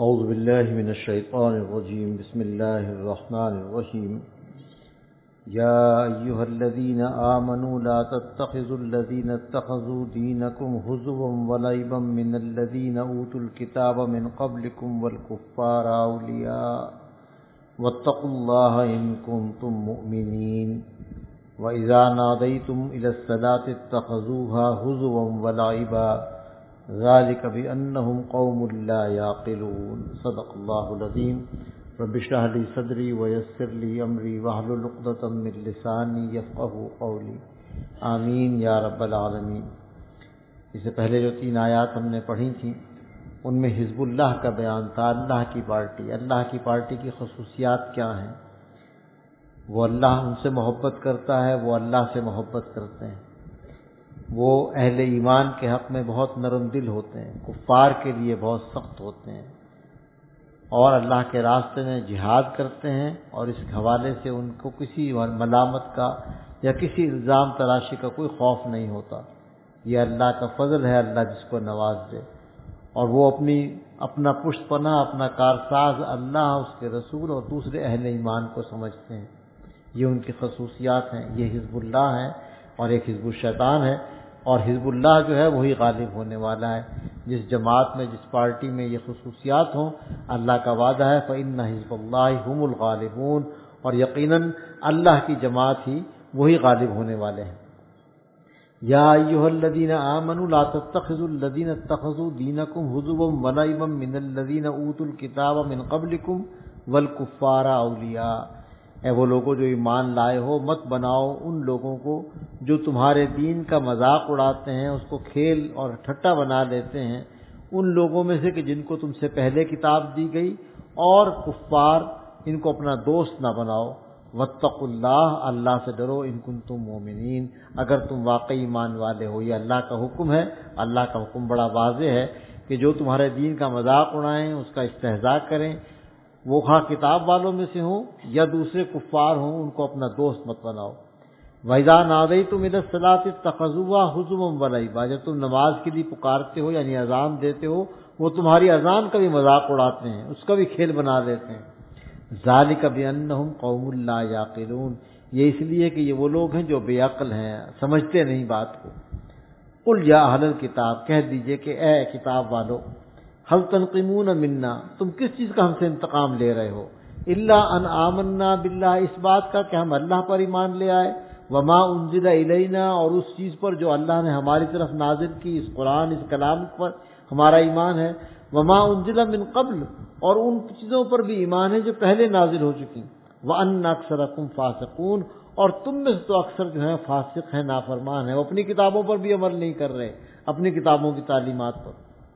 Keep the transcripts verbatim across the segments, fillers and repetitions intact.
اعوذ باللہ من الشیطان الرجیم بسم اللہ الرحمن الرحیم یا ایہا الذین آمنوا لا تتخذوا الذین اتخذوا دینکم ہزوا ولعبا من الذین اوتوا الکتاب من قبلکم والکفار اولیاء واتقوا اللہ ان کنتم مؤمنین وَإِذَا نَادَيْتُمْ إِلَى الصَّلَاةِ اتَّخَذُوهَا هُزُوًا وَلَعِبًا ذَلِكَ بِأَنَّهُمْ قَوْمٌ لَا يَعْقِلُونَ صدق اللہ العظیم رب اشرح لي صدری ويسر لي امری واحلل عقدۃ من لسانی یفقہوا قولی آمین یا رب العالمین۔ اس سے پہلے جو تین آیات ہم نے پڑھی تھیں ان میں حزب اللہ کا بیان تھا، اللہ کی پارٹی۔ اللہ کی پارٹی کی خصوصیات کیا ہیں؟ وہ اللہ ان سے محبت کرتا ہے، وہ اللہ سے محبت کرتے ہیں، وہ اہل ایمان کے حق میں بہت نرم دل ہوتے ہیں، کفار کے لیے بہت سخت ہوتے ہیں، اور اللہ کے راستے میں جہاد کرتے ہیں، اور اس حوالے سے ان کو کسی ملامت کا یا کسی الزام تراشی کا کوئی خوف نہیں ہوتا۔ یہ اللہ کا فضل ہے، اللہ جس کو نواز دے، اور وہ اپنی اپنا پشت پناہ، اپنا کارساز اللہ، اس کے رسول اور دوسرے اہل ایمان کو سمجھتے ہیں۔ یہ ان کی خصوصیات ہیں۔ یہ حزب اللہ ہے اور ایک حزب الشیطان ہے، اور حزب اللہ جو ہے وہی غالب ہونے والا ہے۔ جس جماعت میں، جس پارٹی میں یہ خصوصیات ہوں، اللہ کا وعدہ ہے فَإِنَّ حِزْبَ اللَّهِ هُمُ الْغَالِبُونَ، اور یقیناً اللہ کی جماعت ہی وہی غالب ہونے والے ہیں۔ یا ایھا الذین آمنوا لا تتخذوا الذین اتخذوا دینکم ہزوا ولعبا من الذین اوتوا الکتاب من قبلکم والکفار اولیاء، اے وہ لوگوں جو ایمان لائے ہو، مت بناؤ ان لوگوں کو جو تمہارے دین کا مذاق اڑاتے ہیں، اس کو کھیل اور ٹھٹا بنا لیتے ہیں، ان لوگوں میں سے کہ جن کو تم سے پہلے کتاب دی گئی، اور کفار ان کو اپنا دوست نہ بناؤ۔ واتقوا اللہ، اللہ سے ڈرو، ان کنتم مومنین، اگر تم واقعی ایمان والے ہو۔ یہ اللہ کا حکم ہے۔ اللہ کا حکم بڑا واضح ہے کہ جو تمہارے دین کا مذاق اڑائیں، اس کا استہزاء کریں، وہ خواہ کتاب والوں میں سے ہوں یا دوسرے کفار ہوں، ان کو اپنا دوست مت بناؤ۔ وَإِذَا نَادَيْتُمْ إِلَى الصَّلَاةِ اتَّخَذُوهَا هُزُوًا وَلَعِبًا، جب تم نماز کے لیے پکارتے ہو یعنی اذان دیتے ہو، وہ تمہاری اذان کا بھی مذاق اڑاتے ہیں، اس کا بھی کھیل بنا دیتے ہیں۔ ذَلِكَ بِأَنَّهُمْ قَوْمٌ لَا يَعْقِلُونَ، یہ اس لیے کہ یہ وہ لوگ ہیں جو بے عقل ہیں، سمجھتے نہیں بات کو۔ قُلْ يَا أَهْلَ الْكِتَابِ، کہہ دیجئے کہ اے کتاب والو، هل تنقمون منا، تم کس چیز کا ہم سے انتقام لے رہے ہو؟ الا ان آمنا باللہ، اس بات کا کہ ہم اللہ پر ایمان لے آئے، وما انزل الینا، اور اس چیز پر جو اللہ نے ہماری طرف نازل کی، اس قرآن، اس کلام پر ہمارا ایمان ہے، وما انزل من قبل، اور ان چیزوں پر بھی ایمان ہے جو پہلے نازل ہو چکی، وان اکثرکم فاسقون، اور تم میں سے تو اکثر جو ہیں فاسق ہیں، نافرمان ہیں، وہ اپنی کتابوں پر بھی عمل نہیں کر رہے، اپنی کتابوں کی تعلیمات پر۔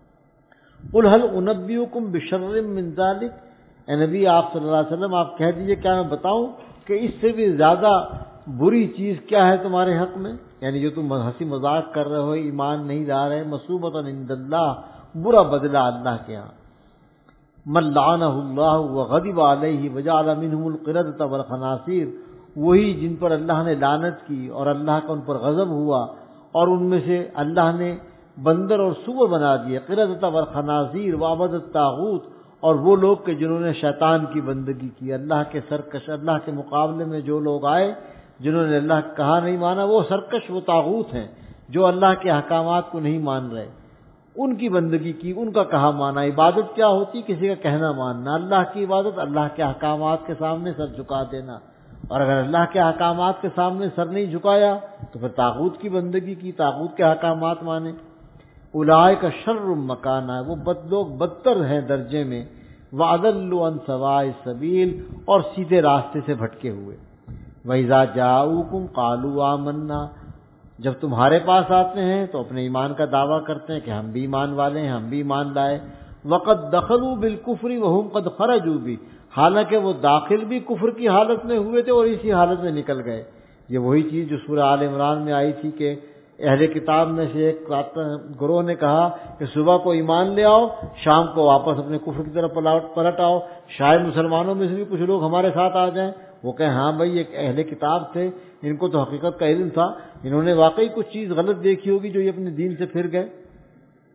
قل هل انبئکم بشر من ذلک، اے نبی آپ صلی اللہ علیہ وسلم آپ کہہ دیجئے کیا میں بتاؤں کہ اس سے بھی زیادہ بری چیز کیا ہے تمہارے حق میں، یعنی جو تم ہنسی مذاق کر رہے ہو، ایمان نہیں لا رہے، مصوبۃ عند اللہ، برا بدلہ اللہ کے ہاں۔ من لعنہ اللہ وغضب علیہ وجعل منهم القردۃ والخناصیر، وہی جن پر اللہ نے لعنت کی اور اللہ کا ان پر غضب ہوا، اور ان میں سے اللہ نے بندر اور سور بنا دیے، قردۃ والخنازیر وعبد الطاغوت، اور وہ لوگ کہ جنہوں نے شیطان کی بندگی کی، اللہ کے سرکش، اللہ کے مقابلے میں جو لوگ آئے، جنہوں نے اللہ کہا نہیں مانا، وہ سرکش، وہ طاغوت ہیں جو اللہ کے احکامات کو نہیں مان رہے، ان کی بندگی کی، ان کا کہا مانا۔ عبادت کیا ہوتی؟ کسی کا کہنا ماننا۔ اللہ کی عبادت اللہ کے احکامات کے سامنے سر جھکا دینا، اور اگر اللہ کے احکامات کے سامنے سر نہیں جھکایا تو پھر طاغوت کی بندگی کی، طاغوت کے احکامات مانے۔ اولئک شر مکانا، وہ بد لوگ بدتر ہیں درجے میں، وَأَضَلُّ عَن سَوَاءِ السَّبِيلِ، اور سیدھے راستے سے بھٹکے ہوئے۔ وَإِذَا جَاءُوكُمْ قَالُوا آمَنَّا، جب تمہارے پاس آتے ہیں تو اپنے ایمان کا دعویٰ کرتے ہیں کہ ہم بھی ایمان والے ہیں، ہم بھی ایمان لائے۔ وَقَدْ دَخَلُوا بِالْكُفْرِ وَهُمْ قَدْ خَرَجُوا بِهِ، حالانکہ وہ داخل بھی کفر کی حالت میں ہوئے تھے اور اسی حالت میں نکل گئے۔ یہ وہی چیز جو سورہ آل عمران میں آئی تھی کہ اہل کتاب میں سے ایک گروہ نے کہا کہ صبح کو ایمان لے آؤ، شام کو واپس اپنے کفر کی طرف پلٹ آؤ، شاید مسلمانوں میں سے بھی کچھ لوگ ہمارے ساتھ آ جائیں۔ وہ کہیں ہاں بھائی، ایک اہل کتاب تھے، ان کو تو حقیقت کا علم تھا، انہوں نے واقعی کچھ چیز غلط دیکھی ہوگی جو یہ اپنے دین سے پھر گئے۔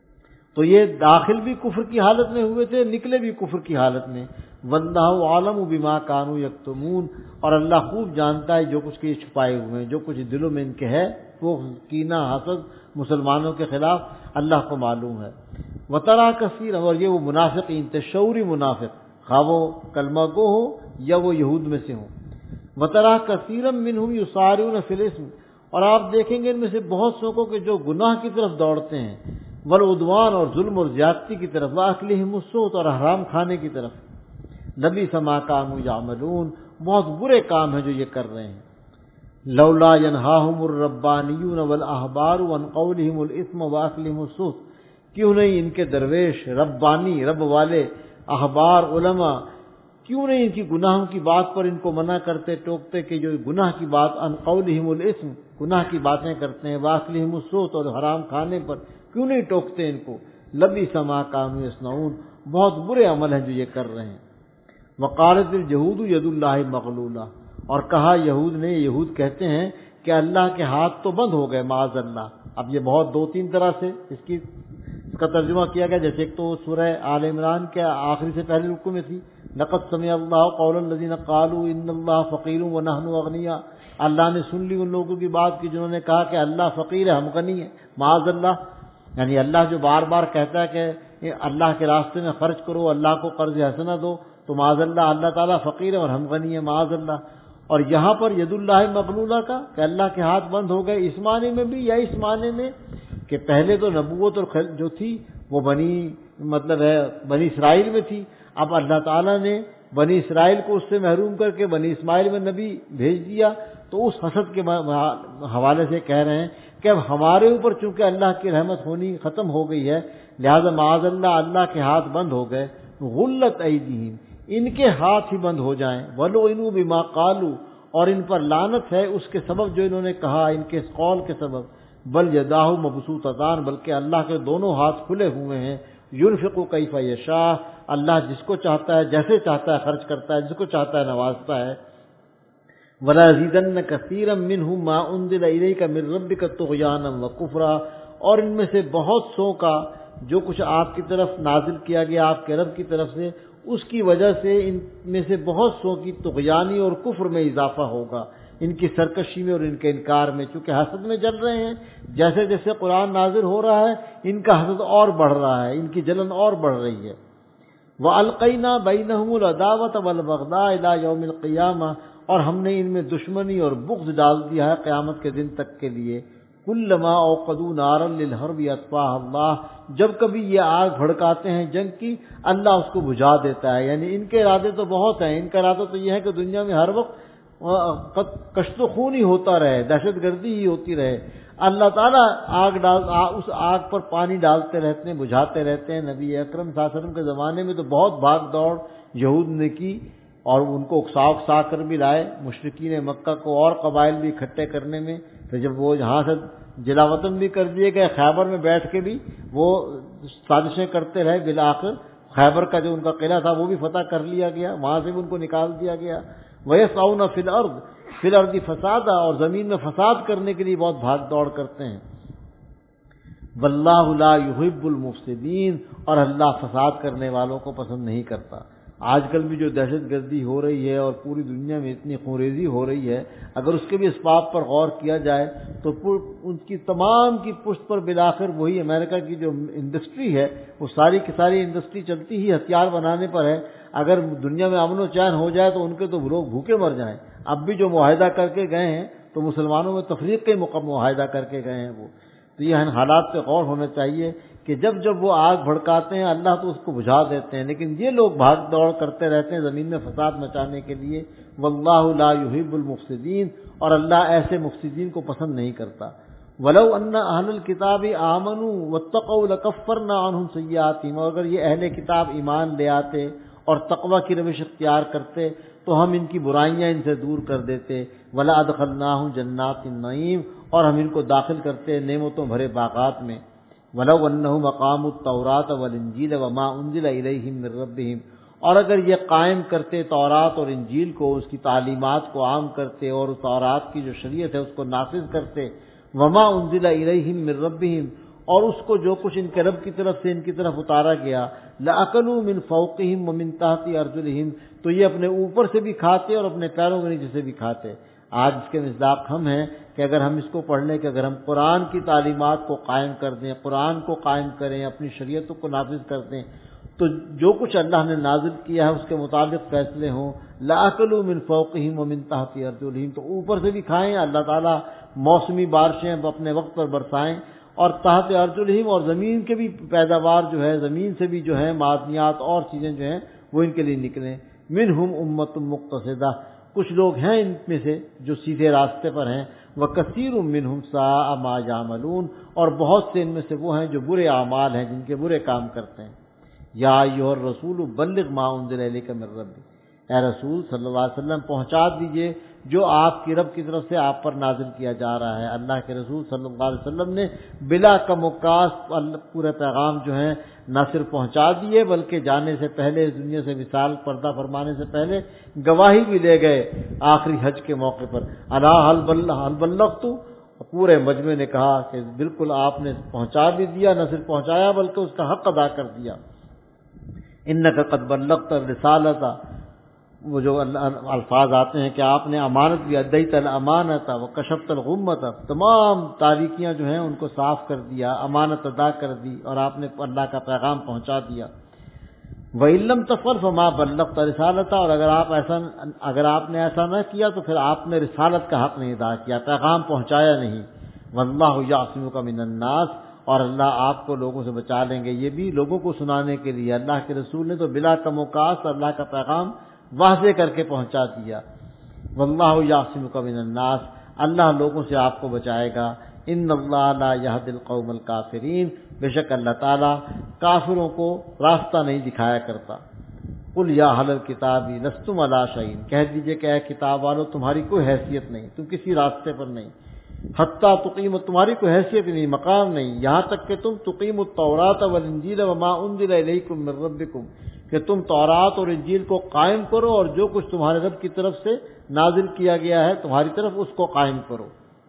تو یہ داخل بھی کفر کی حالت میں ہوئے تھے، نکلے بھی کفر کی حالت میں۔ واللہ عالم بما کانوا یکتمون، اور اللہ خوب جانتا ہے جو کچھ کے چھپائے ہوئے ہیں، جو کچھ دلوں میں ان کے ہے، وہ کینہ حسد مسلمانوں کے خلاف اللہ کو معلوم ہے۔ وترا کثیر، اور یہ وہ منافقین تھے، شعوری منافق، خواہ وہ کلمہ گو ہو یا وہ یہود میں سے ہوں۔ وترا کثیرا منہم یسارعون فی الاسم، اور آپ دیکھیں گے ان میں سے بہت سو کو کہ جو گناہ کی طرف دوڑتے ہیں، والعدوان، اور ظلم اور زیادتی کی طرف، واکلہم السحت، اور حرام کھانے کی طرف۔ لبئس ما کانوا یعملون، بہت برے کام ہیں جو یہ کر رہے ہیں۔ لولا ینہاہم الربانیون والاحبار عن قولہم الاثم واکلہم السحت، کیوں نہیں ان کے درویش، ربانی، رب والے، احبار، علماء، کیوں نہیں ان کی گناہوں کی بات پر ان کو منع کرتے، ٹوکتے کہ جو گناہ کی بات، عن قولہم الاثم، گناہ کی باتیں کرتے ہیں، واکلہم السحت، اور حرام کھانے پر کیوں نہیں ٹوکتے ان کو۔ لبئس ما کانوا یصنعون، بہت برے عمل ہیں جو یہ کر رہے ہیں۔ وقالت الجہود ید اللہ مغلولہ، اور کہا یہود نے، یہود کہتے ہیں کہ اللہ کے ہاتھ تو بند ہو گئے، معاذ اللہ۔ اب یہ بہت دو تین طرح سے اس کی اس کا ترجمہ کیا گیا، جیسے ایک تو سورہ آل عمران کے آخری سے پہلے رکوع میں تھی، لقد سمع اللہ قول الذین قالوا ان اللہ فقیر ونحن اغنیاء، اللہ نے سن لی ان لوگوں کی بات کی جنہوں نے کہا کہ اللہ فقیر ہے، ہم غنی ہیں، معاذ اللہ۔ یعنی اللہ جو بار بار کہتا ہے کہ اللہ کے راستے میں خرچ کرو، اللہ کو قرض حسنہ دو، تو معاذ اللہ اللہ تعالیٰ فقیر ہے اور ہم غنی ہیں، معاذ اللہ۔ اور یہاں پر ید اللہ مغلولہ کا کہ اللہ کے ہاتھ بند ہو گئے، اس معنی میں بھی یا اس معنی میں کہ پہلے تو نبوت اور جو تھی وہ بنی مطلب ہے بنی اسرائیل میں تھی، اب اللہ تعالیٰ نے بنی اسرائیل کو اس سے محروم کر کے بنی اسماعیل میں نبی بھیج دیا، تو اس حسد کے حوالے سے کہہ رہے ہیں کہ اب ہمارے اوپر چونکہ اللہ کی رحمت ہونی ختم ہو گئی ہے، لہذا معاذ اللہ اللہ کے ہاتھ بند ہو گئے۔ غلت ایدیہم، ان کے ہاتھ ہی بند ہو جائیں، ولعنوا بما قالوا، اور ان پر لعنت ہے اس کے سبب جو انہوں نے کہا، ان کے اس قول کے سبب۔ بل یداہ مبسوطتان، بلکہ اللہ کے دونوں ہاتھ کھلے ہوئے ہیں، ينفق کیف یشاء، اللہ جس کو چاہتا ہے جیسے چاہتا ہے خرچ کرتا ہے، جس کو چاہتا ہے نوازتا ہے۔ وَلَيَزِيدَنَّ كَثِيرًا مِّنْهُم مَّا أُنزِلَ إِلَيْكَ مِن رَّبِّكَ طُغْيَانًا وَكُفْرًا، اور ان میں سے بہت سو کا جو کچھ آپ کی طرف نازل کیا گیا آپ کے رب کی طرف سے، اس کی وجہ سے ان میں سے بہت سو کی طغیانی اور کفر میں اضافہ ہوگا، ان کی سرکشی میں اور ان کے انکار میں، چونکہ حسد میں جل رہے ہیں۔ جیسے جیسے قرآن نازل ہو رہا ہے ان کا حسد اور بڑھ رہا ہے، ان کی جلن اور بڑھ رہی ہے۔ وَأَلْقَيْنَا بَيْنَهُمُ الْعَدَاوَةَ وَالْبَغْضَاءَ إِلَىٰ يَوْمِ الْقِيَامَةِ، اور ہم نے ان میں دشمنی اور بغض ڈال دیا ہے قیامت کے دن تک کے لیے۔ كُلَّمَا أَوْقَدُوا نَارًا لِلْحَرْبِ أَطْفَأَهَا اللَّهُ، جب کبھی یہ آگ بھڑکاتے ہیں جنگ کی، اللہ اس کو بجھا دیتا ہے۔ یعنی ان کے ارادے تو بہت ہیں، ان کا ارادہ تو یہ ہے کہ دنیا میں ہر وقت کشت و خون ہی ہوتا رہے، دہشت گردی ہی ہوتی رہے۔ اللہ تعالیٰ آگ ڈال اس آگ پر پانی ڈالتے رہتے ہیں، بجھاتے رہتے ہیں۔ نبی اکرم صلی اللہ علیہ وسلم کے زمانے میں تو بہت بھاگ دوڑ یہود نے کی اور ان کو اکسا اکسا کر بھی لائے، مشرکین مکہ کو اور قبائل بھی اکٹھے کرنے میں۔ پھر جب وہ یہاں سے جلا وطن بھی کر دیے گئے، خیبر میں بیٹھ کے بھی وہ سازشیں کرتے رہے، بالآخر خیبر کا جو ان کا قلعہ تھا وہ بھی فتح کر لیا گیا، وہاں سے بھی ان کو نکال دیا گیا۔ وَيَسْعَوْنَ فِي الْأَرْضِ فِي الْأَرْضِ فَسَادًا، اور زمین میں فساد کرنے کے لیے بہت بھاگ دوڑ کرتے ہیں۔ وَاللَّهُ لَا يُحِبُّ الْمُفْسِدِينَ، اور اللہ فساد کرنے والوں کو پسند نہیں کرتا۔ آج کل بھی جو دہشت گردی ہو رہی ہے اور پوری دنیا میں اتنی خونریزی ہو رہی ہے، اگر اس کے بھی اسباب پر غور کیا جائے تو ان کی تمام کی پشت پر بالآخر وہی امریکہ کی جو انڈسٹری ہے، وہ ساری کی ساری انڈسٹری چلتی ہی ہتھیار بنانے پر ہے۔ اگر دنیا میں امن و چین ہو جائے تو ان کے تو لوگ بھوکے مر جائیں۔ اب بھی جو معاہدہ کر کے گئے ہیں تو مسلمانوں میں تفریق کے معاہدہ کر کے گئے ہیں وہ، تو یہ حالات پہ غور ہونا چاہیے کہ جب جب وہ آگ بھڑکاتے ہیں اللہ تو اس کو بجھا دیتے ہیں، لیکن یہ لوگ بھاگ دوڑ کرتے رہتے ہیں زمین میں فساد مچانے کے لیے۔ واللہ لا يحب المفسدین، اور اللہ ایسے مفسدین کو پسند نہیں کرتا۔ ولو ان اہل الکتاب آمنوا واتقوا لکفرنا عنہم سیئاتہم، اور اگر یہ اہل کتاب ایمان لے آتے اور تقوی کی روش اختیار کرتے تو ہم ان کی برائیاں ان سے دور کر دیتے۔ ولا ادخلناہم جنات النعیم، اور ہم ان کو داخل کرتے نعمتوں بھرے باغات میں۔ وَلَوْ أَنَّهُمْ أَقَامُوا التَّوْرَاةَ وَالْإِنْجِيلَ وَمَا أُنزِلَ إِلَيْهِمْ مِنْ رَبِّهِمْ، اور اگر یہ قائم کرتے تورات اور انجیل کو، اس کی تعلیمات کو عام کرتے اور اس تورات کی جو شریعت ہے اس کو نافذ کرتے، وَمَا أُنزِلَ إِلَيْهِمْ مِنْ رَبِّهِمْ، اور اس کو جو کچھ ان کے رب کی طرف سے ان کی طرف اتارا گیا، لَأَكَلُوا مِنْ فَوْقِهِمْ وَمِنْ تَحْتِ أَرْجُلِهِمْ، تو یہ اپنے اوپر سے بھی کھاتے اور اپنے پیروں کے نیچے سے بھی کھاتے۔ آج اس کے مصداق ہم ہیں کہ اگر ہم اس کو پڑھ لیں کہ اگر ہم قرآن کی تعلیمات کو قائم کر دیں، قرآن کو قائم کریں، اپنی شریعتوں کو نافذ کر دیں، تو جو کچھ اللہ نے نازل کیا ہے اس کے مطابق فیصلے ہوں۔ لَأَكَلُوا مِنْ فَوْقِهِمْ وَمِنْ تَحْتِ أَرْجُلِهِمْ، تو اوپر سے بھی کھائیں، اللہ تعالیٰ موسمی بارشیں اپنے وقت پر برسائیں، اور تحت ارجلہم، اور زمین کے بھی پیداوار جو ہے، زمین سے بھی جو ہے معدنیات اور چیزیں جو ہیں وہ ان کے لیے نکلیں۔ منہم امۃ مقتصدہ، کچھ لوگ ہیں ان میں سے جو سیدھے راستے پر ہیں، وکثیر منہم ساء ما یعملون، اور بہت سے ان میں سے وہ ہیں جو برے اعمال ہیں، جن کے برے کام کرتے ہیں۔ یا ایھا الرسول بلغ ما انزل الیک من ربک، اے رسول صلی اللہ علیہ وسلم پہنچا دیجئے جو آپ کی رب کی طرف سے آپ پر نازل کیا جا رہا ہے۔ اللہ کے رسول صلی اللہ علیہ وسلم نے بلا کم و کاست پورے پیغام جو ہیں نہ صرف پہنچا دیے بلکہ جانے سے پہلے، اس دنیا سے وصال پردہ فرمانے سے پہلے گواہی بھی لے گئے آخری حج کے موقع پر، الا هل بلغت، پورے مجمع نے کہا کہ بالکل آپ نے پہنچا بھی دیا، نہ صرف پہنچایا بلکہ اس کا حق ادا کر دیا۔ انک قد بلغت الرسالۃ، وہ جو الفاظ آتے ہیں کہ آپ نے امانت بھی، ادیت الامانۃ وکشفت الغمۃ، تمام تاریکیاں جو ہیں ان کو صاف کر دیا، امانت ادا کر دی اور آپ نے اللہ کا پیغام پہنچا دیا۔ وَإِن لَّمْ تَفْعَلْ فَمَا بَلَّغْتَ رِسَالَتَهُ، اور اگر آپ ایسا اگر آپ نے ایسا نہ کیا تو پھر آپ نے رسالت کا حق نہیں ادا کیا، پیغام پہنچایا نہیں۔ وَاللَّهُ يَعْصِمُكَ مِنَ النَّاسِ، اور اللہ آپ کو لوگوں سے بچا لیں گے، یہ بھی لوگوں کو سنانے کے لیے۔ اللہ کے رسول نے تو بلا کم و کاست اللہ کا پیغام واضح کر کے پہنچا دیا۔ واللہ یعصمک من الناس، اللہ لوگوں سے آپ کو بچائے گا۔ ان اللہ لا یہدی القوم الکافرین، بے شک اللہ تعالیٰ کافروں کو راستہ نہیں دکھایا کرتا۔ قل یا اہل الکتاب لستم علی شیء، کہہ دیجئے کہ اے کتاب والو تمہاری کوئی حیثیت نہیں، تم کسی راستے پر نہیں۔ حتیٰ تقیم، تمہاری کوئی حیثیت نہیں، مقام نہیں، یہاں تک کہ تم تقیم التوراۃ والانجیل وما انزل الیکم من ربکم، کہ تم تورات اور انجیل کو قائم کرو اور جو کچھ تمہارے رب کی طرف سے نازل کیا گیا ہے تمہاری طرف اس کو قائم کرو۔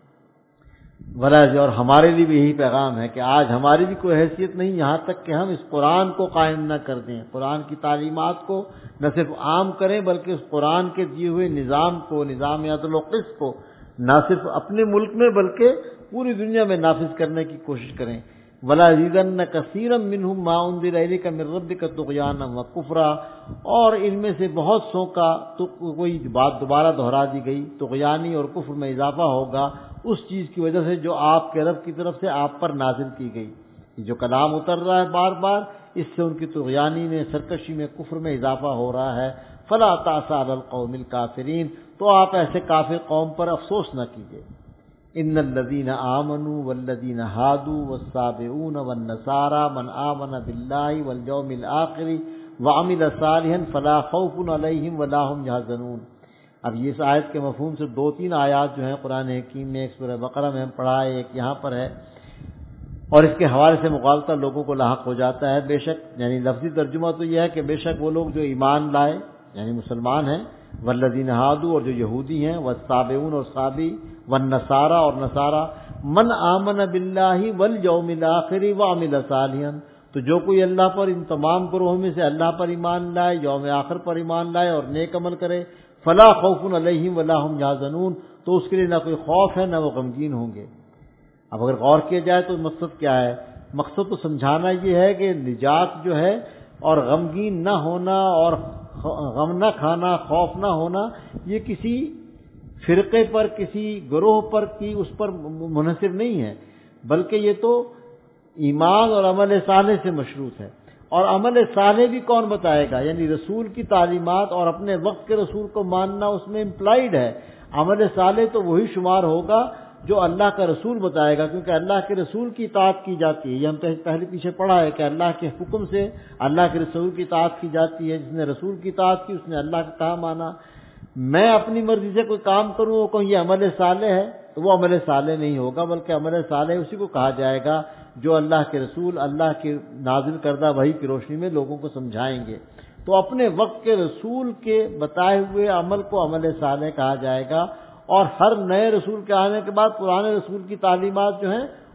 اور ہمارے لیے بھی یہی پیغام ہے کہ آج ہماری بھی کوئی حیثیت نہیں یہاں تک کہ ہم اس قرآن کو قائم نہ کر دیں، قرآن کی تعلیمات کو نہ صرف عام کریں بلکہ اس قرآن کے دیے ہوئے نظام کو، نظام عدل و قسط کو نہ صرف اپنے ملک میں بلکہ پوری دنیا میں نافذ کرنے کی کوشش کریں۔ وَلَا يَزِيدَنَّ كَثِيرًا مِّنْهُم مَّا أُنزِلَ إِلَيْكَ مِن رَّبِّكَ طُغْيَانًا وَكُفْرًا، اور ان میں سے بہت سو کا تو کوئی بات دوبارہ دہرا دی گئی، طغیانی اور کفر میں اضافہ ہوگا اس چیز کی وجہ سے جو آپ کے رب کی طرف سے آپ پر نازل کی گئی۔ جو کلام اتر رہا ہے بار بار، اس سے ان کی طغیانی میں، سرکشی میں، کفر میں اضافہ ہو رہا ہے۔ فَلَا تَأْسَ عَلَى الْقَوْمِ الْكَافِرِينَ، تو آپ ایسے کافر قوم پر افسوس نہ کیجیے۔ ان الذين آمنوا والذين هادوا والصابئون والنصارى من آمن بالله واليوم الآخر وعمل صالحا فلا خوف عليهم ولا هم يحزنون۔ اب یہ اس آیت کے مفہوم سے دو تین آیات جو ہیں قرآن حکیم میں، ایک سورہ بقرہ میں ہم پڑھا ہے، ایک یہاں پر ہے، اور اس کے حوالے سے مغالطہ لوگوں کو لاحق ہو جاتا ہے۔ بے شک یعنی لفظی ترجمہ تو یہ ہے کہ بے شک وہ لوگ جو ایمان لائے یعنی مسلمان ہیں، والذین ہادوا، اور جو یہودی ہیں، والصابئون اور صابی، والنصارى اور نصارى، من آمن باللہ والیوم الآخر وعمل صالحا، تو جو کوئی اللہ پر، ان تمام گروہوں میں سے اللہ پر ایمان لائے، یوم آخر پر ایمان لائے اور نیک عمل کرے، فلا خوف علیہم ولا هم یحزنون، تو اس کے لیے نہ کوئی خوف ہے نہ وہ غمگین ہوں گے۔ اب اگر غور کیا جائے تو مقصد کیا ہے؟ مقصد تو سمجھانا یہ ہے کہ نجات جو ہے اور غمگین نہ ہونا اور غم نہ کھانا، خوف نہ ہونا، یہ کسی فرقے پر، کسی گروہ پر کی اس پر منحصر نہیں ہے، بلکہ یہ تو ایمان اور عمل صالح سے مشروط ہے۔ اور عمل صالح بھی کون بتائے گا؟ یعنی رسول کی تعلیمات اور اپنے وقت کے رسول کو ماننا اس میں امپلائیڈ ہے۔ عمل صالح تو وہی شمار ہوگا جو اللہ کا رسول بتائے گا، کیونکہ اللہ کے رسول کی اطاعت کی جاتی ہے۔ یہ ہم پہلے پیچھے پڑھا ہے کہ اللہ کے حکم سے اللہ کے رسول کی اطاعت کی جاتی ہے۔ جس نے رسول کی اطاعت کی اس نے اللہ کا کہا مانا۔ میں اپنی مرضی سے کوئی کام کروں وہ کہوں یہ عمل صالح ہے تو وہ عمل صالح نہیں ہوگا، بلکہ عمل صالح اسی کو کہا جائے گا جو اللہ کے رسول اللہ کے نازل کردہ وحی کی روشنی میں لوگوں کو سمجھائیں گے۔ تو اپنے وقت کے رسول کے بتائے ہوئے عمل کو عمل صالح کہا جائے گا، اور ہر نئے رسول کے آنے کے بعد پرانے رسول کی تعلیمات جو ہیں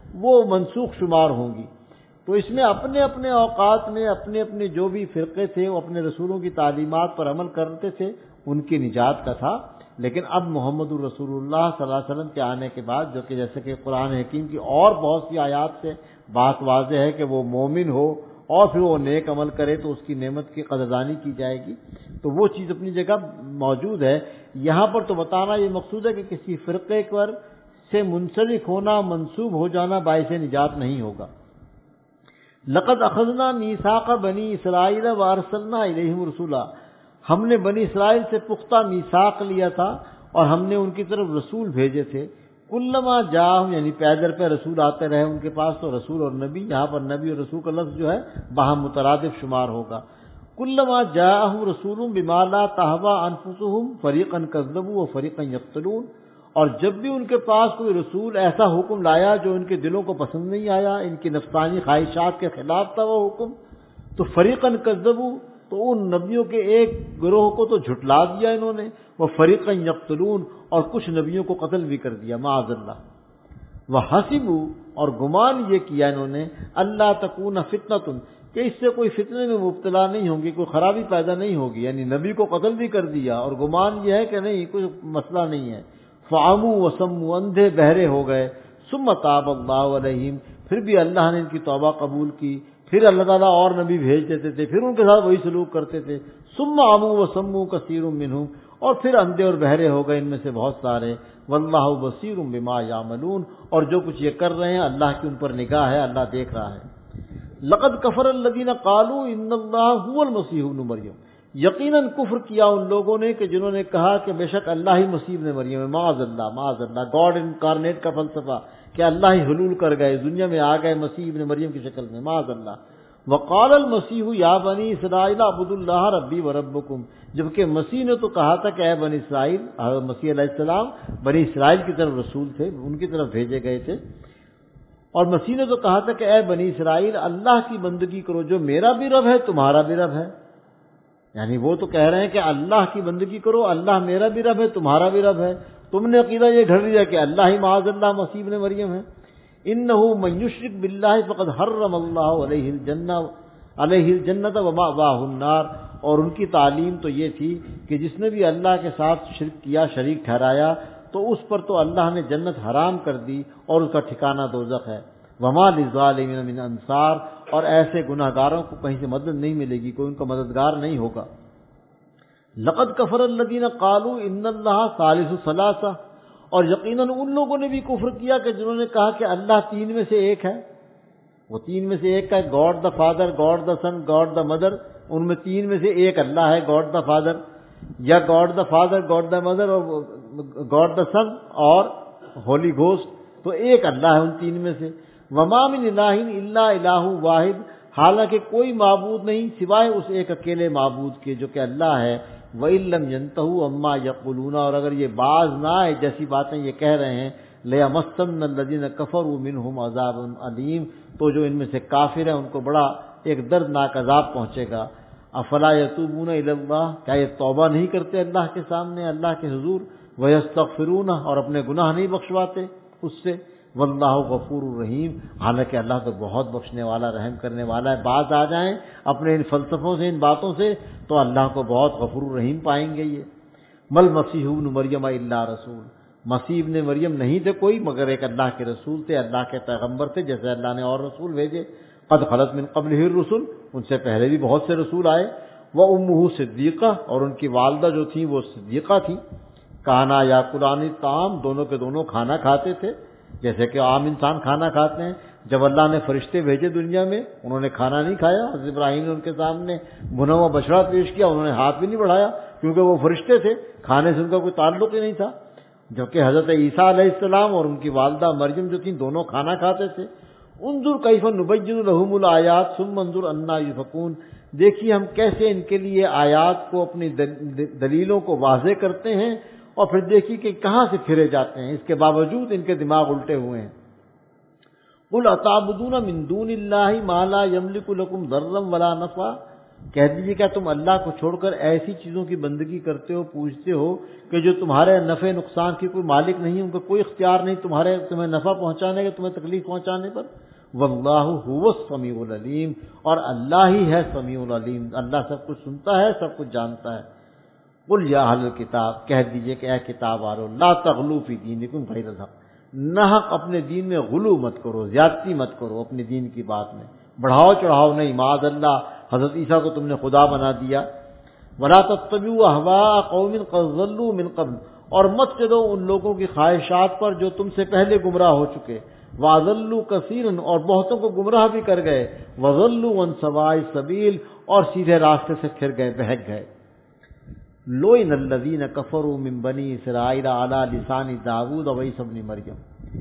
وہ منسوخ شمار ہوں گی۔ تو اس میں اپنے اپنے اوقات میں اپنے اپنے جو بھی فرقے تھے وہ اپنے رسولوں کی تعلیمات پر عمل کرتے تھے، ان کی نجات کا تھا۔ لیکن اب محمد الرسول اللہ صلی اللہ علیہ وسلم کے آنے کے بعد، جو کہ جیسے کہ قرآن حکیم کی اور بہت سی آیات سے بات واضح ہے کہ وہ مومن ہو اور پھر وہ نیک عمل کرے تو اس کی نعمت کی قدردانی کی جائے گی، تو وہ چیز اپنی جگہ موجود ہے۔ یہاں پر تو بتانا یہ مقصود ہے کہ کسی فرقے پر سے منسلک ہونا، منسوب ہو جانا باعث نجات نہیں ہوگا۔ لقد اخذنا میثاق بنی اسرائیل وارسلنا الیہم رسولا، ہم نے بنی اسرائیل سے پختہ میثاق لیا تھا اور ہم نے ان کی طرف رسول بھیجے تھے۔ کلما جاءہم، یعنی پیدر پہ رسول آتے رہے ان کے پاس، تو رسول اور نبی، یہاں پر نبی اور رسول کا لفظ جو ہے باہم مترادف شمار ہوگا۔ کلما جاءہم رسول بما لا تہوی انفسہم فریقا کذبوا وفریقا یقتلون، اور جب بھی ان کے پاس کوئی رسول ایسا حکم لایا جو ان کے دلوں کو پسند نہیں آیا، ان کی نفسانی خواہشات کے خلاف تھا وہ حکم، تو فریقا کذبوا، تو ان نبیوں کے ایک گروہ کو تو جھٹلا دیا انہوں نے، وہ فریقا یقتلون، اور کچھ نبیوں کو قتل بھی کر دیا معاذ اللہ۔ وحسبوا، اور گمان یہ کیا انہوں نے، اللہ تکون فتنۃ، کہ اس سے کوئی فتنے میں مبتلا نہیں ہوں گی، کوئی خرابی پیدا نہیں ہوگی، یعنی نبی کو قتل بھی کر دیا اور گمان یہ ہے کہ نہیں کوئی مسئلہ نہیں ہے۔ فعموا وصموا، اندھے بہرے ہو گئے۔ ثم تاب اللہ علیہم، پھر بھی اللہ نے ان کی توبہ قبول کی، پھر اللہ تعالیٰ اور نبی بھیج دیتے تھے، پھر ان کے ساتھ وہی سلوک کرتے تھے۔ ثم عموا وصموا کثیر منہم، اور پھر اندھے اور بہرے ہو گئے ان میں سے بہت سارے۔ واللہ بصیر بما یعملون، اور جو کچھ یہ کر رہے ہیں اللہ کی ان پر نگاہ ہے، اللہ دیکھ رہا ہے۔ لقد کفر الذین قالوا ان اللہ هو المسیح ابن مریم، یقیناً کفر کیا ان لوگوں نے کہ جنہوں نے کہا کہ بے شک اللہ ہی مسیح ابن مریم ہے۔ معاذ اللہ، معاذ اللہ، گاڈ انکارنیٹ کا فلسفہ کہ اللہ ہی حلول کر گئے، دنیا میں آ گئے مسیح ابن مریم کی شکل میں، معاذ اللہ۔ وقال المسیح یا بنی اسرائیل اعبدوا اللہ ربی وربکم، جبکہ مسیح نے تو کہا تھا کہ اے بنی اسرائیل، مسیح علیہ السلام بنی اسرائیل کی طرف رسول تھے، ان کی طرف بھیجے گئے تھے، اور مسیح نے تو کہا تھا کہ اے بنی اسرائیل اللہ کی بندگی کرو، جو میرا بھی رب ہے تمہارا بھی رب ہے۔ یعنی وہ تو کہہ رہے ہیں کہ اللہ کی بندگی کرو، اللہ میرا بھی رب ہے تمہارا بھی رب ہے، تم نے عقیدہ یہ گھڑ لیا کہ اللہ ہی معاذ اللہ مسیح ابن مریم ہے۔ انہ من یشرک باللہ فقد حرم اللہ علیہ الجنہ علیہ الجنۃ ومأواہ النار، اور ان کی تعلیم تو یہ تھی کہ جس نے بھی اللہ کے ساتھ شرک کیا، شریک ٹھہرایا، تو اس پر تو اللہ نے جنت حرام کر دی اور اس کا ٹھکانہ دوزخ ہے۔ وما للظالمین من انصار، اور ایسے گناہ گاروں کو کہیں سے مدد نہیں ملے گی، کوئی ان کا مددگار نہیں ہوگا۔ لقد کفر الذین قالوا ان اللہ ثالث ثلاثہ، اور یقیناً ان لوگوں نے بھی کفر کیا کہ جنہوں نے کہا کہ اللہ تین میں سے ایک ہے۔ وہ تین میں سے ایک کا God the father, God the son, God the mother, ان میں تین میں سے ایک اللہ ہے، گاڈ دا فادر، یا God the father, God the mother, اور گاڈ دا سن اور ہولی گھوسٹ، تو ایک اللہ ہے ان تین میں سے۔ وما من الہ الا الہ واحد، حالانکہ کوئی معبود نہیں سوائے اس ایک اکیلے معبود کے جو کہ اللہ ہے۔ وَإِن لَّمْ يَنْتَهُوا عَمَّا يَقُولُونَ، اور اگر یہ باز نہ آئے جیسی باتیں یہ کہہ رہے ہیں، لَيَمَسَّنَّ الَّذِينَ كَفَرُوا مِنْهُمْ عَذَابٌ عَلِيمٌ، تو جو ان میں سے کافر ہیں ان کو بڑا ایک دردناک عذاب پہنچے گا۔ افلا یتوبون الی اللہ، کیا یہ توبہ نہیں کرتے اللہ کے سامنے، اللہ کے حضور؟ ویستغفرون، اور اپنے گناہ نہیں بخشواتے اس سے۔ واللہ غفور الرحیم، حالانکہ اللہ تو بہت بخشنے والا، رحم کرنے والا ہے۔ باز آ جائیں اپنے ان فلسفوں سے، ان باتوں سے، تو اللہ کو بہت غفور الرحیم پائیں گے یہ۔ مل مسیح ابن مریم الا رسول، مسیح ابن مریم نہیں تھے کوئی مگر ایک اللہ کے رسول تھے، اللہ کے پیغمبر تھے، جیسے اللہ نے اور رسول بھیجے۔ قد خلت من قبلہ الرسل، ان سے پہلے بھی بہت سے رسول آئے۔ وامہ صدیقہ، اور ان کی والدہ جو تھیں وہ صدیقہ تھیں۔ کانا یاکلان الطعام، دونوں کے دونوں کھانا کھاتے تھے جیسے کہ عام انسان کھانا کھاتے ہیں۔ جب اللہ نے فرشتے بھیجے دنیا میں، انہوں نے کھانا نہیں کھایا۔ حضرت ابراہیم نے ان کے سامنے بھنا ہوا بچڑا پیش کیا، انہوں نے ہاتھ بھی نہیں بڑھایا کیونکہ وہ فرشتے تھے، کھانے سے ان کا کوئی تعلق ہی نہیں تھا۔ جبکہ حضرت عیسیٰ علیہ السلام اور ان کی والدہ مریم جو تھیں دونوں کھانا کھاتے تھے۔ انظر کیف نبین لہم الآیات ثم انظر انا یؤفکون، دیکھیے ہم کیسے ان کے لیے آیات کو، اپنی دلیلوں کو واضح کرتے ہیں، اور پھر دیکھیے کہ کہاں سے پھرے جاتے ہیں، اس کے باوجود ان کے دماغ الٹے ہوئے ہیں۔ قل اتعبدون من دون اللہ ما لا یملک لکم ضرا ولا نفعا، کہہ دیجیے کیا تم اللہ کو چھوڑ کر ایسی چیزوں کی بندگی کرتے ہو، پوجتے ہو کہ جو تمہارے نفع نقصان کی کوئی مالک نہیں، ان کا کوئی اختیار نہیں تمہارے تمہیں نفع پہنچانے کا، تمہیں تکلیف پہنچانے پر؟ واللہ هو السمیع العلیم، اور اللہ ہی ہے سمیع العلیم، اللہ سب کچھ سنتا ہے، سب کچھ جانتا ہے۔ قل یا اہل الکتاب، کہہ دیجئے کہ اے کتاب والو، لا تغلوا فی دینکم غیر الحق، ناحق اپنے دین میں غلو مت کرو، زیادتی مت کرو اپنے دین کی بات میں، بڑھاؤ چڑھاؤ نہیں، معاذ اللہ حضرت عیسیٰ کو تم نے خدا بنا دیا۔ ولا تتبعوا اهواء قوم قد ضلوا من قبل، اور مت چلو ان لوگوں کی خواہشات پر جو تم سے پہلے گمراہ ہو چکے، وَأَضَلُّوا كَثِيرًا، اور بہتوں کو گمراہ بھی کر گئے، وَضَلُّوا عَن سَوَاءِ السَّبِيلِ، اور سیدھے راستے سے پھر گئے، بہک گئے۔ لُعِنَ الَّذِينَ كَفَرُوا مِن بَنِي إِسْرَائِيلَ عَلَى لِسَانِ داؤد وعیسی ابن مریم،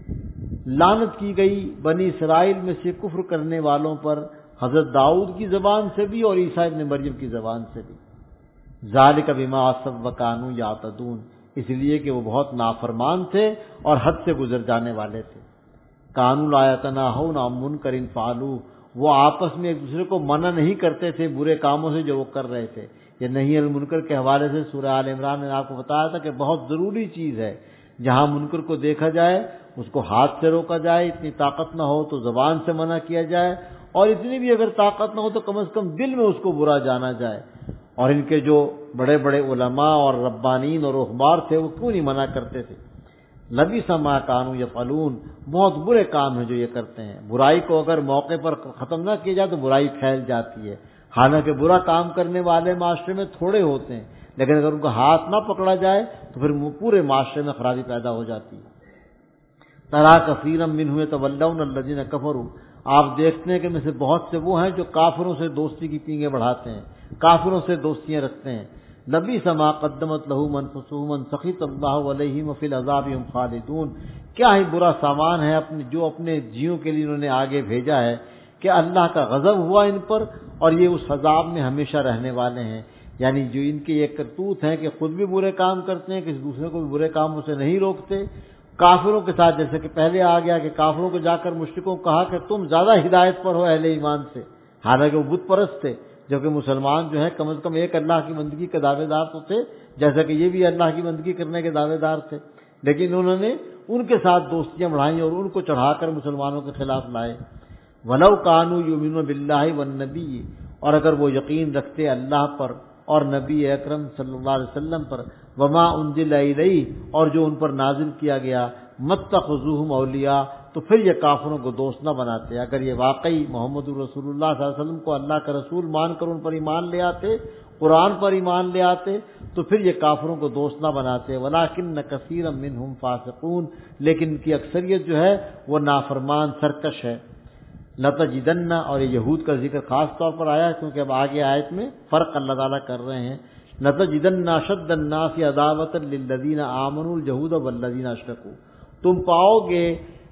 لعنت کی گئی بنی اسرائیل میں سے کفر کرنے والوں پر حضرت داؤد کی زبان سے بھی اور عیسیٰ ابن مریم کی زبان سے بھی۔ ذَلِكَ بِمَا عَصَوا وَكَانُوا يَعْتَدُونَ، اس لیے کہ وہ بہت نافرمان تھے اور حد سے گزر جانے والے تھے۔ قانون لا یتناہون عن منکر فعلوہ، وہ آپس میں ایک دوسرے کو منع نہیں کرتے تھے برے کاموں سے جو وہ کر رہے تھے۔ یہ نہیں المنکر کے حوالے سے سورہ آل عمران نے آپ کو بتایا تھا کہ بہت ضروری چیز ہے، جہاں منکر کو دیکھا جائے اس کو ہاتھ سے روکا جائے، اتنی طاقت نہ ہو تو زبان سے منع کیا جائے، اور اتنی بھی اگر طاقت نہ ہو تو کم از کم دل میں اس کو برا جانا جائے۔ اور ان کے جو بڑے بڑے علماء اور ربانین اور رہبان تھے وہ کیوں نہیں منع کرتے تھے؟ لبئس ما کانوا یفعلون، بہت برے کام ہیں جو یہ کرتے ہیں۔ برائی کو اگر موقع پر ختم نہ کیا جائے تو برائی پھیل جاتی ہے، حالانکہ برا کام کرنے والے معاشرے میں تھوڑے ہوتے ہیں، لیکن اگر ان کا ہاتھ نہ پکڑا جائے تو پھر پورے معاشرے میں خرابی پیدا ہو جاتی ہے۔ ترا کثیرا منهم یتولون الذین کفروا، آپ دیکھتے ہیں کہ میں سے بہت سے وہ ہیں جو کافروں سے دوستی کی پینگیں بڑھاتے ہیں، کافروں سے دوستیاں رکھتے ہیں۔ لبئس ما قدمت لهم انفسهم ان سخط اللہ علیہم وفی العذاب هم خالدون، کیا ہی برا سامان ہے اپنے جو اپنے جیوں کے لیے انہوں نے آگے بھیجا ہے کہ اللہ کا غضب ہوا ان پر اور یہ اس عذاب میں ہمیشہ رہنے والے ہیں۔ یعنی جو ان کے یہ کرتوت ہیں کہ خود بھی برے کام کرتے ہیں، کسی دوسرے کو بھی برے کاموں سے نہیں روکتے، کافروں کے ساتھ، جیسے کہ پہلے آ گیا کہ کافروں کو جا کر مشرکوں کو کہا کہ تم زیادہ ہدایت پر ہو اہل ایمان سے، حالانکہ وہ بت پرست تھے، جبکہ مسلمان جو ہے کم از کم ایک اللہ کی بندگی کے دعوے دار تو تھے، جیسا کہ یہ بھی اللہ کی بندگی کرنے کے دعوے دار تھے، لیکن انہوں نے ان کے ساتھ دوستیاں بڑھائیں اور ان کو چڑھا کر مسلمانوں کے خلاف لائے۔ وَلَوْ كَانُوا يُؤْمِنُونَ بِاللَّهِ وَالنَّبِيِّ، اور اگر وہ یقین رکھتے اللہ پر اور نبی اکرم صلی اللہ علیہ وسلم پر، وَمَا أُنزِلَ إِلَيْهِ، اور جو ان پر نازل کیا گیا، مَتَّخَذُوهُمْ أَوْلِيَاءَ، تو پھر یہ کافروں کو دوست نہ بناتے۔ اگر یہ واقعی محمد رسول اللہ صلی اللہ علیہ وسلم کو اللہ کا رسول مان کر ان پر ایمان لے آتے، قرآن پر ایمان لے آتے، تو پھر یہ کافروں کو دوست نہ بناتے۔ وَلَٰكِنَّ كَثِيرًا مِّنْهُمْ فَاسِقُونَ، لیکن ان کی اکثریت جو ہے وہ نافرمان سرکش ہے۔ لَتَجِدَنَّ، اور یہ یہود کا ذکر خاص طور پر آیا کیونکہ اب آگے آیت میں فرق اللہ تعالیٰ کر رہے ہیں۔ لَتَجِدَنَّ أَشَدَّ النَّاسِ عَدَاوَةً لِّلَّذِينَ آمَنُوا الْيَهُودَ وَالَّذِينَ أَشْرَكُوا، تم پاؤ گے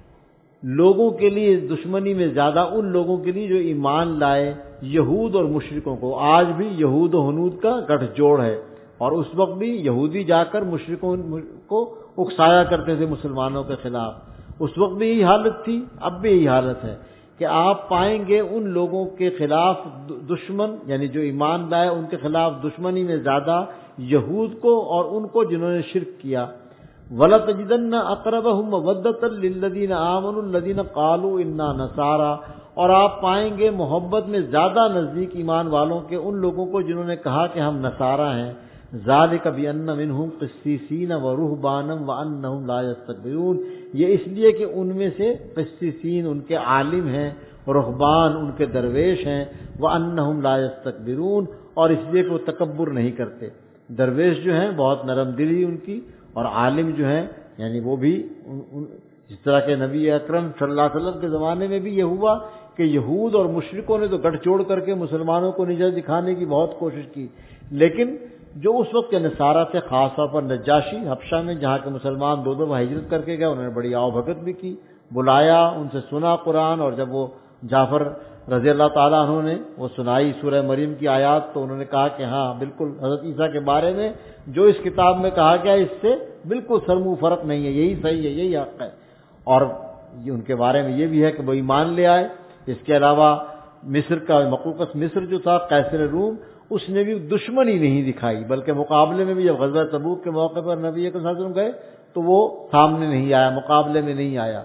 لوگوں کے لیے دشمنی میں زیادہ ان لوگوں کے لیے جو ایمان لائے، یہود اور مشرکوں کو۔ آج بھی یہود و ہنود کا گٹھ جوڑ ہے، اور اس وقت بھی یہودی جا کر مشرکوں کو اکسایا کرتے تھے مسلمانوں کے خلاف، اس وقت بھی یہی حالت تھی، اب بھی یہی حالت ہے کہ آپ پائیں گے ان لوگوں کے خلاف دشمن، یعنی جو ایمان لائے ان کے خلاف دشمنی میں زیادہ یہود کو اور ان کو جنہوں نے شرک کیا۔ وَلَتَجِدَنَّ أَقْرَبَهُم مَّوَدَّةً لِّلَّذِينَ آمَنُوا الَّذِينَ قَالُوا إِنَّا نَصَارَىٰ، اور آپ پائیں گے محبت میں زیادہ نزدیک ایمان والوں کے ان لوگوں کو جنہوں نے کہا کہ ہم نصارہ ہیں۔ ذَلِكَ بِأَنَّ مِنْهُمْ قِسِّيسِينَ وَرُهْبَانًا وَأَنَّهُمْ لَا يَسْتَكْبِرُونَ، یہ اس لیے کہ ان میں سے قسیسین ان کے عالم ہیں، رہبان ان کے درویش ہیں، وَأَنَّهُمْ لَا يَسْتَكْبِرُونَ، اور اس لیے کہ وہ تکبر نہیں کرتے۔ درویش جو ہیں بہت نرم دلی ان کی، اور عالم جو ہیں یعنی وہ بھی ان ان جس طرح کہ نبی اکرم صلی اللہ علیہ وسلم کے زمانے میں بھی یہ ہوا کہ یہود اور مشرکوں نے تو گٹھ جوڑ کر کے مسلمانوں کو نجات دکھانے کی بہت کوشش کی، لیکن جو اس وقت کے نصارہ تھے، خاص طور پر نجاشی حبشہ میں جہاں کے مسلمان دو دو ہجرت کر کے گئے، انہوں نے بڑی آؤ بھگت بھی کی، بلایا، ان سے سنا قرآن، اور جب وہ جعفر رضی اللہ تعالیٰ عنہ نے وہ سنائی سورہ مریم کی آیات، تو انہوں نے کہا کہ ہاں بالکل حضرت عیسیٰ کے بارے میں جو اس کتاب میں کہا گیا اس سے بالکل سرمو فرق نہیں ہے، یہی صحیح ہے، یہی حق ہے۔ اور ان کے بارے میں یہ بھی ہے کہ وہ ایمان لے آئے۔ اس کے علاوہ مصر کا مقوقس مصر جو تھا قیصر روم، اس نے بھی دشمنی نہیں دکھائی، بلکہ مقابلے میں بھی جب غزوہ تبوک کے موقع پر نبی اکرم صلی اللہ علیہ وسلم گئے تو وہ سامنے نہیں آیا، مقابلے میں نہیں آیا۔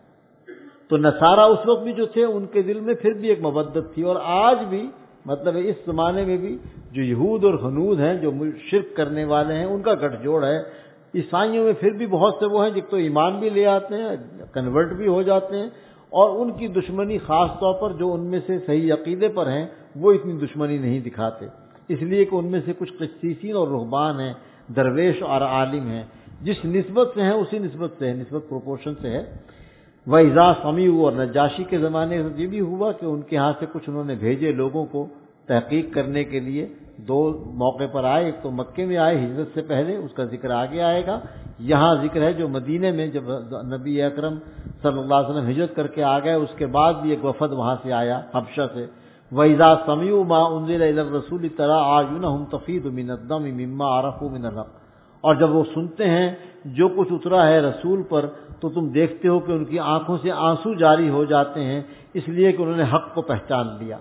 تو نصارہ اس وقت بھی جو تھے ان کے دل میں پھر بھی ایک مودت تھی، اور آج بھی مطلب اس زمانے میں بھی جو یہود اور ہنود ہیں، جو شرک کرنے والے ہیں، ان کا گٹھ جوڑ ہے۔ عیسائیوں میں پھر بھی بہت سے وہ ہیں جو تو ایمان بھی لے آتے ہیں، کنورٹ بھی ہو جاتے ہیں، اور ان کی دشمنی خاص طور پر جو ان میں سے صحیح عقیدے پر ہیں وہ اتنی دشمنی نہیں دکھاتے، اس لیے کہ ان میں سے کچھ قسیسین اور رہبان ہیں، درویش اور عالم ہیں، جس نسبت سے ہیں اسی نسبت سے ہے، نسبت پروپورشن سے ہے۔ وَإِذَا سَمِعُوا، اور نجاشی کے زمانے میں یہ بھی ہوا کہ ان کے ہاں سے کچھ انہوں نے بھیجے لوگوں کو تحقیق کرنے کے لیے، دو موقع پر آئے، ایک تو مکے میں آئے ہجرت سے پہلے، اس کا ذکر آگے آئے گا، یہاں ذکر ہے جو مدینے میں جب نبی اکرم صلی اللہ علیہ وسلم ہجرت کر کے آ گئے، اس کے بعد بھی ایک وفد وہاں سے آیا حبشہ سے۔ وَإِذَا سَمِعُوا مَا أُنزِلَ إِلَى الرَّسُولِ تَرَىٰ أَعْيُنَهُمْ تَفِيضُ مِنَ الدَّمْعِ مِمَّا عَرَفُوا مِنَ الْحَقِّ، اور جب وہ سنتے ہیں جو کچھ اترا ہے رسول پر تو تم دیکھتے ہو کہ ان کی آنکھوں سے آنسو جاری ہو جاتے ہیں، اس لیے کہ انہوں نے حق کو پہچان لیا۔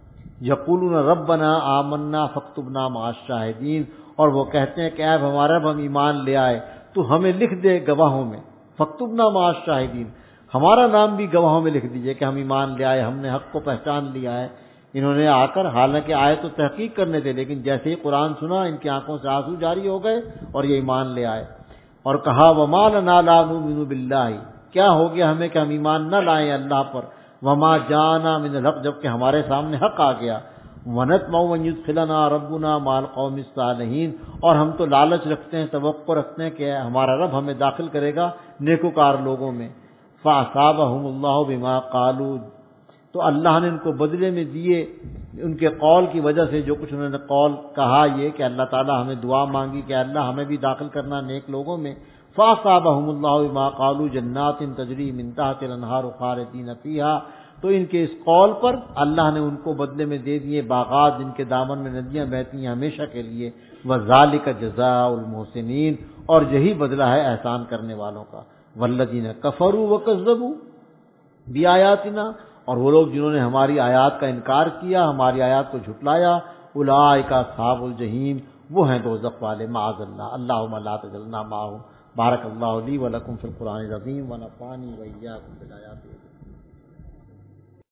یقولون ربنا آمنا فاکتبنا مع الشاہدین، اور وہ کہتے ہیں کہ اے ہمارا رب ہم ایمان لے آئے تو ہمیں لکھ دے گواہوں میں، فاکتبنا مع الشاہدین، ہمارا نام بھی گواہوں میں لکھ دیجئے کہ ہم ایمان لے آئے، ہم نے حق کو پہچان لیا ہے۔ انہوں نے آ کر حالانکہ آئے تو تحقیق کرنے تھے، لیکن جیسے ہی قرآن سنا ان کی آنکھوں سے آنسو جاری ہو گئے اور یہ ایمان لے آئے، اور کہا وَمَا لَنَا لَا نُؤْمِنُ بِاللَّهِ، کیا ہو گیا ہمیں کہ ہم ایمان نہ لائیں اللہ پر، وَمَا جَاءَنَا مِنَ الْحَقِّ، جبکہ ہمارے سامنے حق آ گیا، وَنَطْمَعُ أَن يُدْخِلَنَا رَبُّنَا مَعَ الْقَوْمِ الصَّالِحِينَ، اور ہم تو لالچ رکھتے ہیں، توقع رکھتے ہیں کہ ہمارا رب ہمیں داخل کرے گا نیکوکار لوگوں میں۔ فَأَصَابَهُمُ اللَّهُ بِمَا قَالُوا، تو اللہ نے ان کو بدلے میں دیے ان کے قول کی وجہ سے، جو کچھ انہوں نے قول کہا یہ کہ اللہ تعالیٰ ہمیں دعا مانگی کہ اللہ ہمیں بھی داخل کرنا نیک لوگوں میں۔ فَأَصَابَهُمُ اللَّهُ بِمَا قَالُوا جَنَّاتٍ تَجْرِي مِن تَحْتِهَا الْأَنْهَارُ خَالِدِينَ فِيهَا، تو ان کے اس قول پر اللہ نے ان کو بدلے میں دے دیے باغات جن کے دامن میں ندیاں بہتی ہیں ہمیشہ کے لیے۔ وَذَلِكَ جَزَاءُ الْمُحْسِنِينَ، اور یہی بدلہ ہے احسان کرنے والوں کا۔ وَالَّذِينَ كَفَرُوا وَكَذَّبُوا بِآيَاتِنَا، اور وہ لوگ جنہوں نے ہماری آیات کا انکار کیا، ہماری آیات کو جھٹلایا، اولئک اصحاب الجحیم، وہ ہیں دوزخ والے، معاذ اللہ، اللہم لا تجعلنا معهم۔ بارک اللہ لی ولکم فی القرآن العظیم ونفعنی وإیاکم بالآیات